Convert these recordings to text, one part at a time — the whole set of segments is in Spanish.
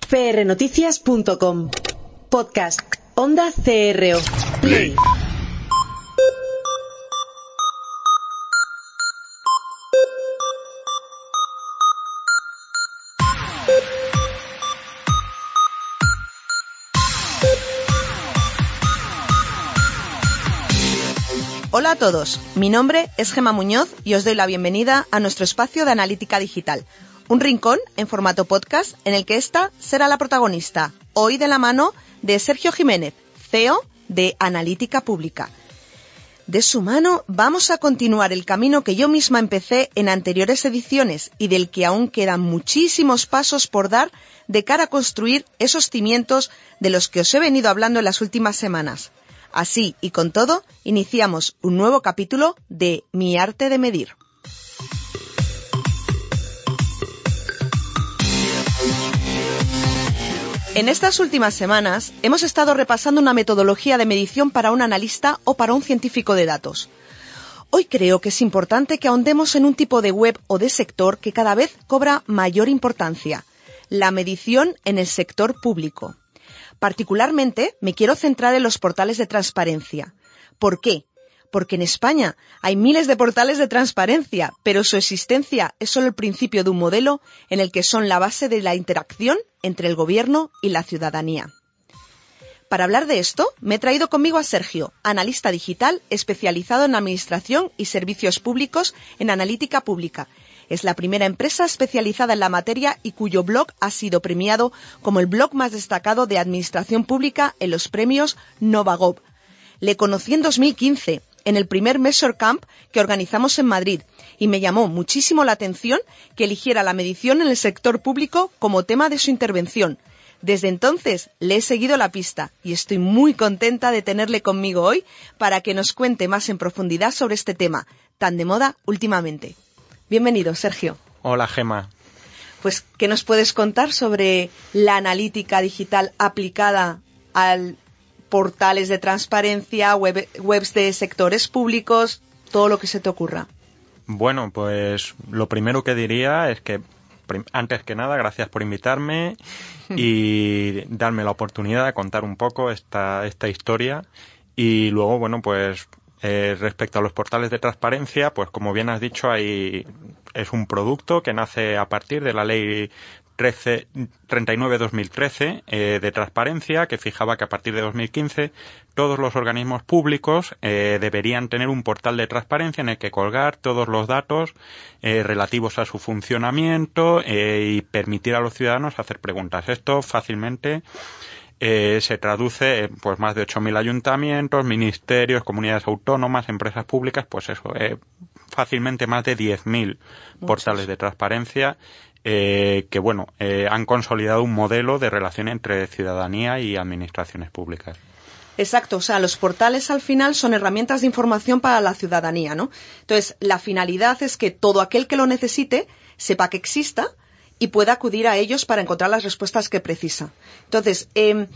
prnoticias.com. Podcast. Onda CRO. Play. Hola a todos, mi nombre es Gemma Muñoz y os doy la bienvenida a nuestro espacio de analítica digital, un rincón en formato podcast en el que esta será la protagonista, hoy de la mano de Sergio Jiménez, CEO de Analítica Pública. De su mano vamos a continuar el camino que yo misma empecé en anteriores ediciones y del que aún quedan muchísimos pasos por dar de cara a construir esos cimientos de los que os he venido hablando en las últimas semanas. Así y con todo, iniciamos un nuevo capítulo de Mi arte de medir. En estas últimas semanas hemos estado repasando una metodología de medición para un analista o para un científico de datos. Hoy creo que es importante que ahondemos en un tipo de web o de sector que cada vez cobra mayor importancia: la medición en el sector público. Particularmente me quiero centrar en los portales de transparencia. ¿Por qué? Porque en España hay miles de portales de transparencia, pero su existencia es solo el principio de un modelo en el que son la base de la interacción entre el gobierno y la ciudadanía. Para hablar de esto, me he traído conmigo a Sergio, analista digital especializado en administración y servicios públicos en Analítica Pública. Es la primera empresa especializada en la materia y cuyo blog ha sido premiado como el blog más destacado de administración pública en los premios Novagov. Le conocí en 2015, en el primer Measure Camp que organizamos en Madrid, y me llamó muchísimo la atención que eligiera la medición en el sector público como tema de su intervención. Desde entonces le he seguido la pista y estoy muy contenta de tenerle conmigo hoy para que nos cuente más en profundidad sobre este tema, tan de moda últimamente. Bienvenido, Sergio. Hola, Gemma. Pues, ¿qué nos puedes contar sobre la analítica digital aplicada a portales de transparencia, webs de sectores públicos, todo lo que se te ocurra? Bueno, pues lo primero que diría es que, antes que nada, gracias por invitarme y darme la oportunidad de contar un poco esta historia. Y luego, bueno, pues respecto a los portales de transparencia, pues como bien has dicho, es un producto que nace a partir de la ley 39/2013 de transparencia, que fijaba que a partir de 2015 todos los organismos públicos deberían tener un portal de transparencia en el que colgar todos los datos relativos a su funcionamiento y permitir a los ciudadanos hacer preguntas. Esto fácilmente se traduce en pues más de 8.000 ayuntamientos, ministerios, comunidades autónomas, empresas públicas, pues eso, fácilmente más de 10.000 portales de transparencia que bueno, han consolidado un modelo de relación entre ciudadanía y administraciones públicas. Exacto, o sea, los portales al final son herramientas de información para la ciudadanía, ¿no? Entonces, la finalidad es que todo aquel que lo necesite sepa que exista y pueda acudir a ellos para encontrar las respuestas que precisa. Entonces, ¿qué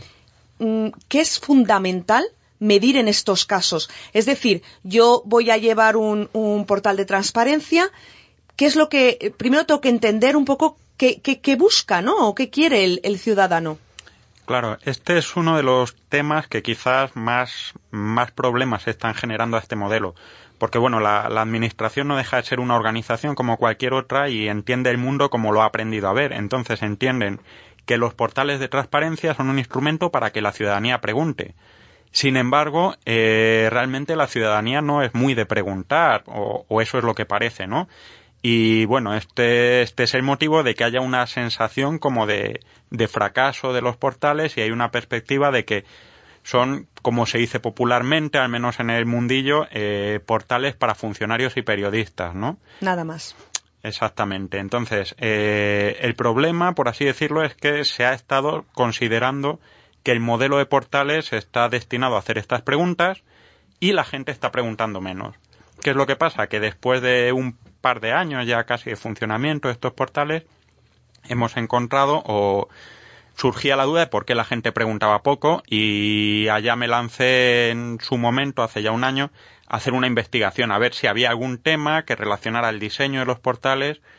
es fundamental medir en estos casos? Es decir, yo voy a llevar un portal de transparencia. ¿Qué es lo que primero tengo que entender un poco qué busca, ¿no? O qué quiere el ciudadano? Claro, este es uno de los temas que quizás más problemas están generando a este modelo. Porque, bueno, la administración no deja de ser una organización como cualquier otra y entiende el mundo como lo ha aprendido a ver. Entonces entienden que los portales de transparencia son un instrumento para que la ciudadanía pregunte. Sin embargo, realmente la ciudadanía no es muy de preguntar, o eso es lo que parece, ¿no? Y bueno, este es el motivo de que haya una sensación como de fracaso de los portales, y hay una perspectiva de que son, como se dice popularmente, al menos en el mundillo, portales para funcionarios y periodistas, ¿no? Nada más. Exactamente. Entonces, el problema, por así decirlo, es que se ha estado considerando que el modelo de portales está destinado a hacer estas preguntas y la gente está preguntando menos. ¿Qué es lo que pasa? Que después de un par de años ya casi de funcionamiento de estos portales, hemos encontrado o surgía la duda de por qué la gente preguntaba poco, y allá me lancé en su momento, hace ya un año, a hacer una investigación, a ver si había algún tema que relacionara el diseño de los portales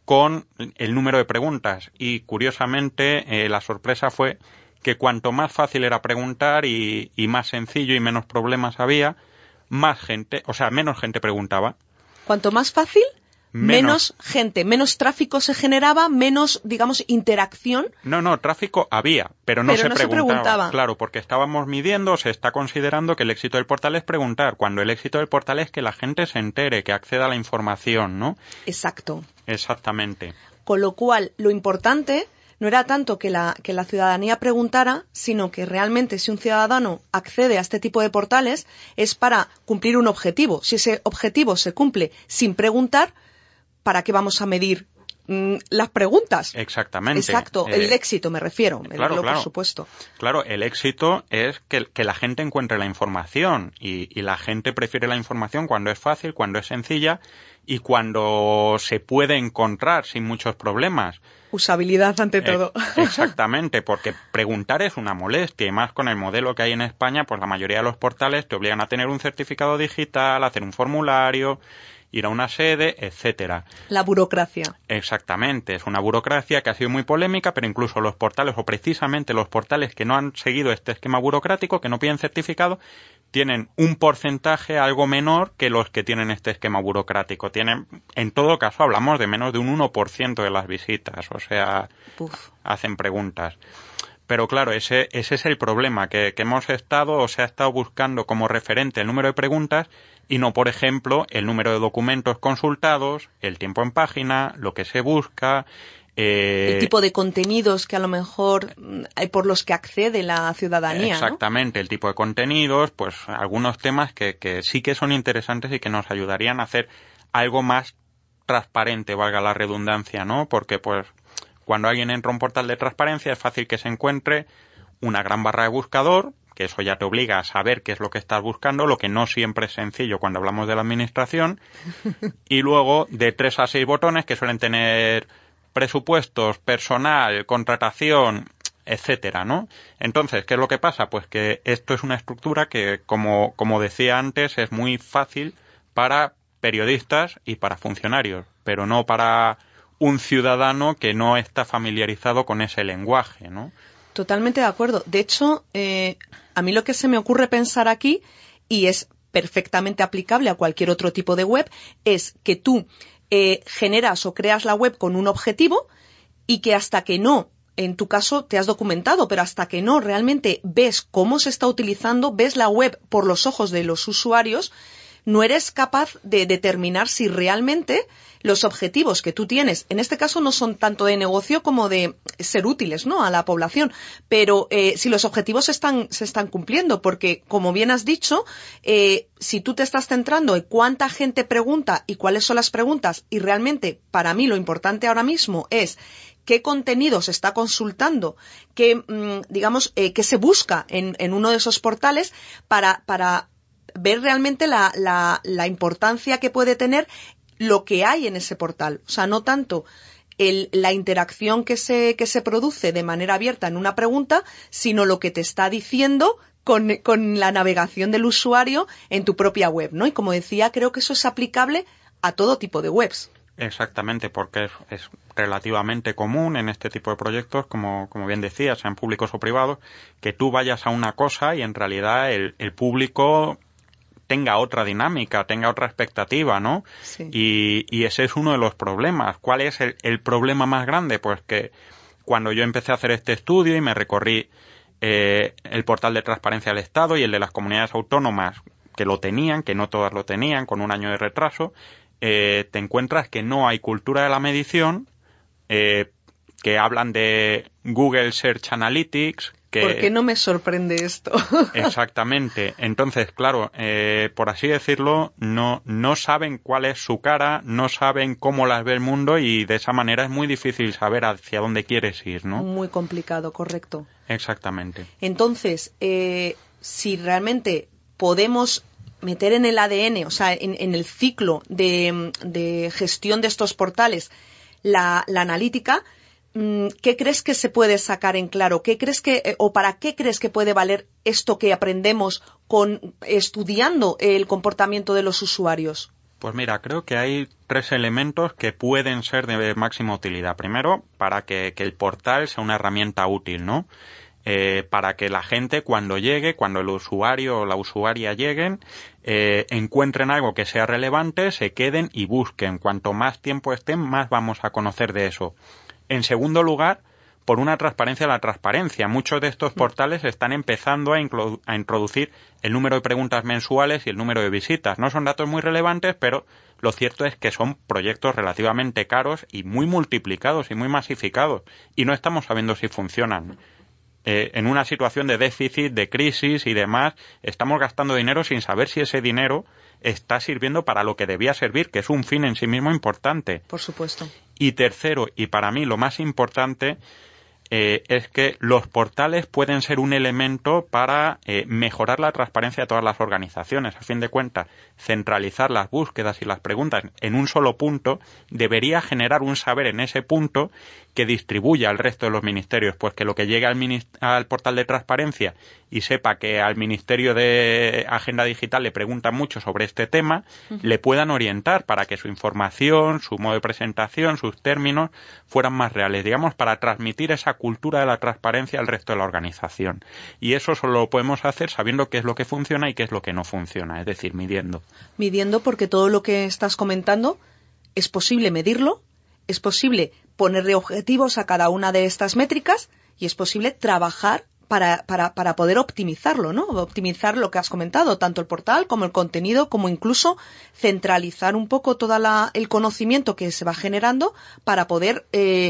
con el número de preguntas. Y curiosamente, la sorpresa fue que cuanto más fácil era preguntar y más sencillo y menos problemas había, menos gente preguntaba. Cuanto más fácil, menos gente, menos tráfico se generaba, menos, digamos, interacción. No, tráfico había, pero no se preguntaba. Claro, porque estábamos midiendo, se está considerando que el éxito del portal es preguntar, cuando el éxito del portal es que la gente se entere, que acceda a la información, ¿no? Exacto. Exactamente. Con lo cual, lo importante no era tanto que la ciudadanía preguntara, sino que realmente si un ciudadano accede a este tipo de portales es para cumplir un objetivo. Si ese objetivo se cumple sin preguntar, ¿para qué vamos a medir las preguntas? Exactamente. Exacto, el éxito me refiero, claro. Por supuesto. Claro, el éxito es que la gente encuentre la información y la gente prefiere la información cuando es fácil, cuando es sencilla y cuando se puede encontrar sin muchos problemas. Usabilidad ante todo. Exactamente, porque preguntar es una molestia y más con el modelo que hay en España, pues la mayoría de los portales te obligan a tener un certificado digital, hacer un formulario, ir a una sede, etcétera. La burocracia. Exactamente, es una burocracia que ha sido muy polémica, pero incluso los portales, o precisamente los portales que no han seguido este esquema burocrático, que no piden certificado, tienen un porcentaje algo menor que los que tienen este esquema burocrático. En todo caso, hablamos de menos de un 1% de las visitas, o sea, hacen preguntas. Pero claro, ese es el problema, que hemos estado o se ha estado buscando como referente el número de preguntas y no, por ejemplo, el número de documentos consultados, el tiempo en página, lo que se busca. El tipo de contenidos que a lo mejor por los que accede la ciudadanía. Exactamente, ¿no? El tipo de contenidos, pues algunos temas que sí que son interesantes y que nos ayudarían a hacer algo más transparente, valga la redundancia, ¿no? Porque pues cuando alguien entra a un portal de transparencia es fácil que se encuentre una gran barra de buscador, que eso ya te obliga a saber qué es lo que estás buscando, lo que no siempre es sencillo cuando hablamos de la administración, y luego de 3 a 6 botones que suelen tener presupuestos, personal, contratación, etcétera, ¿no? Entonces, ¿qué es lo que pasa? Pues que esto es una estructura que, como decía antes, es muy fácil para periodistas y para funcionarios, pero no para un ciudadano que no está familiarizado con ese lenguaje, ¿no? Totalmente de acuerdo. De hecho, a mí lo que se me ocurre pensar aquí, y es perfectamente aplicable a cualquier otro tipo de web, es que tú generas o creas la web con un objetivo y que hasta que no, en tu caso te has documentado, pero hasta que no realmente ves cómo se está utilizando, ves la web por los ojos de los usuarios, no eres capaz de determinar si realmente los objetivos que tú tienes, en este caso no son tanto de negocio como de ser útiles, ¿no?, a la población, pero si los objetivos se están cumpliendo, porque como bien has dicho, si tú te estás centrando en cuánta gente pregunta y cuáles son las preguntas, y realmente para mí lo importante ahora mismo es qué contenido se está consultando, qué se busca en uno de esos portales para ver realmente la importancia que puede tener lo que hay en ese portal. O sea, no tanto la interacción que se produce de manera abierta en una pregunta, sino lo que te está diciendo con la navegación del usuario en tu propia web, ¿no? Y como decía, creo que eso es aplicable a todo tipo de webs. Exactamente, porque es relativamente común en este tipo de proyectos, como bien decía, sean públicos o privados, que tú vayas a una cosa y en realidad el público tenga otra dinámica, tenga otra expectativa, ¿no? Sí. Y ese es uno de los problemas. ¿Cuál es el problema más grande? Pues que cuando yo empecé a hacer este estudio y me recorrí el portal de transparencia del Estado y el de las comunidades autónomas que lo tenían, que no todas lo tenían, con un año de retraso, te encuentras que no hay cultura de la medición, que hablan de Google Search Analytics. ¿Por qué no me sorprende esto? Exactamente. Entonces, claro, por así decirlo, no saben cuál es su cara, no saben cómo las ve el mundo y de esa manera es muy difícil saber hacia dónde quieres ir, ¿no? Muy complicado, correcto. Exactamente. Entonces, si realmente podemos meter en el ADN, o sea, en el ciclo de gestión de estos portales, la analítica, ¿qué crees que se puede sacar en claro? ¿Qué crees o para qué crees que puede valer esto que aprendemos estudiando el comportamiento de los usuarios? Pues mira, creo que hay 3 elementos que pueden ser de máxima utilidad. Primero, para que el portal sea una herramienta útil, ¿no? Para que la gente cuando el usuario o la usuaria lleguen, encuentren algo que sea relevante, se queden y busquen. Cuanto más tiempo estén, más vamos a conocer de eso. En segundo lugar, por una transparencia de la transparencia. Muchos de estos portales están empezando a introducir el número de preguntas mensuales y el número de visitas. No son datos muy relevantes, pero lo cierto es que son proyectos relativamente caros y muy multiplicados y muy masificados. Y no estamos sabiendo si funcionan. En una situación de déficit, de crisis y demás, estamos gastando dinero sin saber si ese dinero está sirviendo para lo que debía servir, que es un fin en sí mismo importante. Por supuesto. Y tercero, y para mí lo más importante, es que los portales pueden ser un elemento para mejorar la transparencia de todas las organizaciones. A fin de cuentas, centralizar las búsquedas y las preguntas en un solo punto debería generar un saber en ese punto que distribuya al resto de los ministerios, pues que lo que llegue al portal de transparencia y sepa que al Ministerio de Agenda Digital le preguntan mucho sobre este tema, le puedan orientar para que su información, su modo de presentación, sus términos fueran más reales, digamos, para transmitir esa cultura de la transparencia al resto de la organización. Y eso solo lo podemos hacer sabiendo qué es lo que funciona y qué es lo que no funciona, es decir, midiendo. Midiendo, porque todo lo que estás comentando es posible medirlo, es posible ponerle objetivos a cada una de estas métricas y es posible trabajar para poder optimizarlo, ¿no? Optimizar lo que has comentado, tanto el portal como el contenido, como incluso centralizar un poco todo el conocimiento que se va generando para poder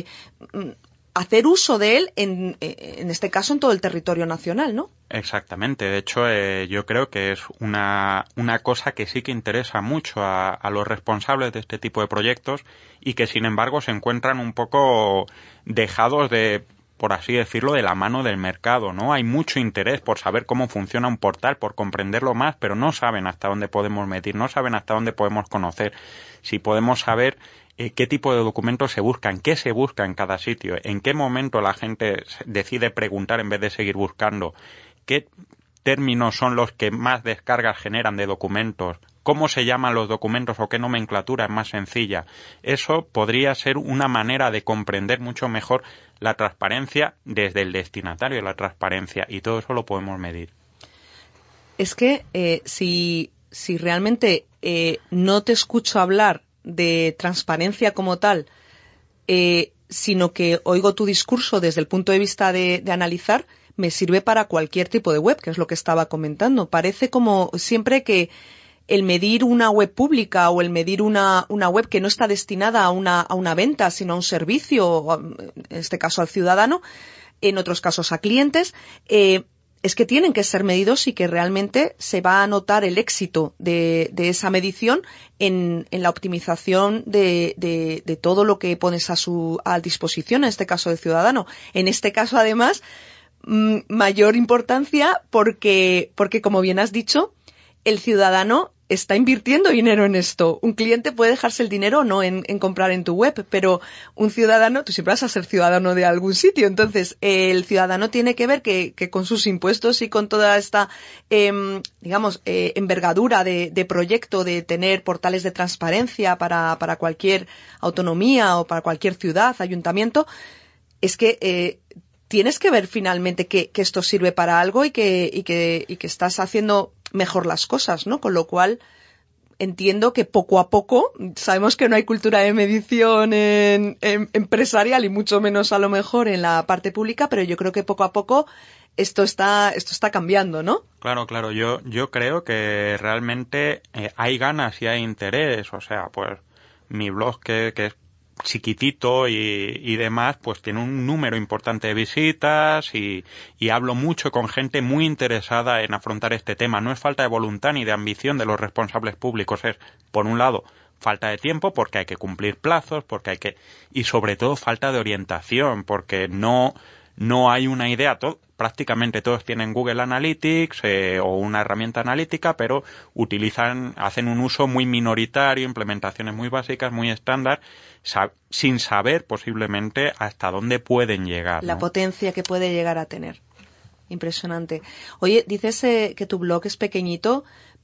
hacer uso de él, en este caso, en todo el territorio nacional, ¿no? Exactamente. De hecho, yo creo que es una cosa que sí que interesa mucho a los responsables de este tipo de proyectos y que, sin embargo, se encuentran un poco dejados por así decirlo, de la mano del mercado, ¿no? Hay mucho interés por saber cómo funciona un portal, por comprenderlo más, pero no saben hasta dónde podemos medir, no saben hasta dónde podemos conocer, si podemos saber qué tipo de documentos se buscan, qué se busca en cada sitio, en qué momento la gente decide preguntar en vez de seguir buscando, qué términos son los que más descargas generan de documentos, cómo se llaman los documentos o qué nomenclatura es más sencilla. Eso podría ser una manera de comprender mucho mejor la transparencia desde el destinatario de la transparencia, y todo eso lo podemos medir. Es que si realmente no te escucho hablar de transparencia como tal, sino que oigo tu discurso desde el punto de vista de analizar, me sirve para cualquier tipo de web, que es lo que estaba comentando. Parece como siempre que el medir una web pública o el medir una web que no está destinada a una venta, sino a un servicio, en este caso al ciudadano, en otros casos a clientes, es que tienen que ser medidos y que realmente se va a notar el éxito de esa medición en la optimización de todo lo que pones a disposición, en este caso del ciudadano. En este caso, además, mayor importancia porque, como bien has dicho, el ciudadano está invirtiendo dinero en esto. Un cliente puede dejarse el dinero o no en comprar en tu web, pero un ciudadano, tú siempre vas a ser ciudadano de algún sitio, entonces el ciudadano tiene que ver que con sus impuestos y con toda esta, envergadura de proyecto de tener portales de transparencia para cualquier autonomía o para cualquier ciudad, ayuntamiento, es que tienes que ver finalmente que esto sirve para algo y que estás haciendo mejor las cosas, ¿no? Con lo cual entiendo que poco a poco, sabemos que no hay cultura de medición empresarial y mucho menos a lo mejor en la parte pública, pero yo creo que poco a poco esto está cambiando, ¿no? Claro. Yo creo que realmente hay ganas y hay interés. O sea, pues mi blog que es chiquitito y demás, pues tiene un número importante de visitas y hablo mucho con gente muy interesada en afrontar este tema. No es falta de voluntad ni de ambición de los responsables públicos, es, por un lado, falta de tiempo porque hay que cumplir plazos, y sobre todo falta de orientación, porque no hay una idea. Prácticamente todos tienen Google Analytics o una herramienta analítica, pero hacen un uso muy minoritario, implementaciones muy básicas, muy estándar, sin saber posiblemente hasta dónde pueden llegar, ¿no? La potencia que puede llegar a tener. Impresionante. Oye, dices que tu blog es pequeñito,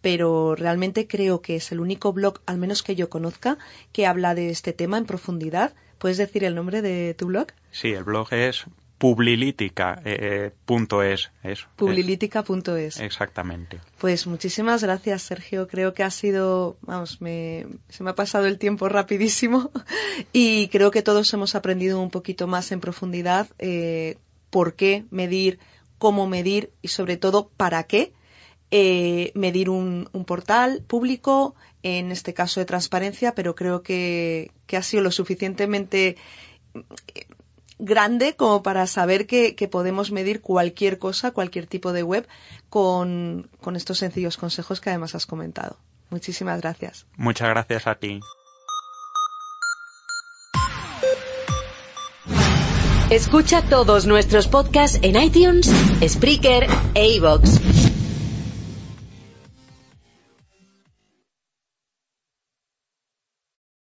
pero realmente creo que es el único blog, al menos que yo conozca, que habla de este tema en profundidad. ¿Puedes decir el nombre de tu blog? Sí, el blog es publilitica.es. Publilitica.es. Exactamente. Pues muchísimas gracias, Sergio. Creo que ha sido, se me ha pasado el tiempo rapidísimo y creo que todos hemos aprendido un poquito más en profundidad por qué medir, cómo medir y sobre todo para qué medir un portal público, en este caso de transparencia, pero creo que ha sido lo suficientemente grande como para saber que podemos medir cualquier cosa, cualquier tipo de web con estos sencillos consejos que además has comentado. Muchísimas gracias. Muchas gracias a ti. Escucha todos nuestros podcasts en iTunes, Spreaker e iVoox.